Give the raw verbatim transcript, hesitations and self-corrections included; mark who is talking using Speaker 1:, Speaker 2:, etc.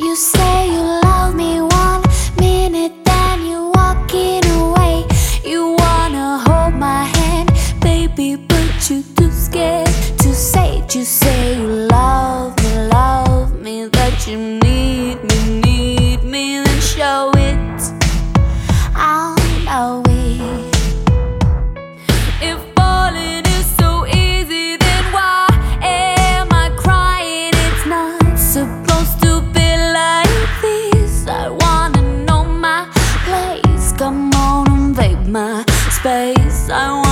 Speaker 1: You say you love me one minute, then you're walking away. You wanna hold my hand, baby, but you're too scared to say it. You say you love me, love me, that you need me, need me, then show it. I'll know it. If falling is so easy, then why am I crying? It's not supposed to be like this. I wanna know my place. Come on, invade my space. I